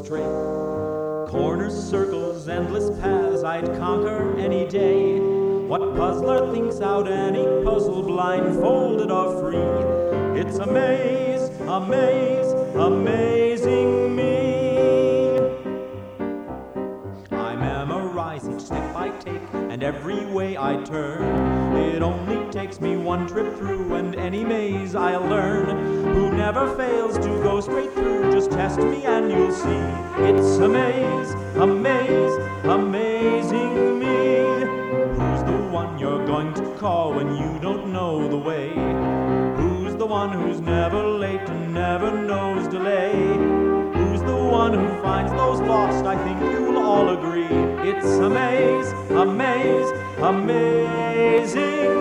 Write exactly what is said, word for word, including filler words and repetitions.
straight. Corners, circles, endless paths I'd conquer any day. What puzzler thinks out any puzzle blindfolded or free? It's a maze, a maze, amazing me. I memorize each step I take and every way I turn. It only takes me one trip through and any maze I'll learn. Who never fails to go straight through, just test me and you'll see. It's a maze, a maze, amazing me. Who's the one you're going to call when you don't know the way? Who's the one who's never late and never knows delay? Who's the one who finds those lost? I think you'll all agree. It's a maze, a maze, amazing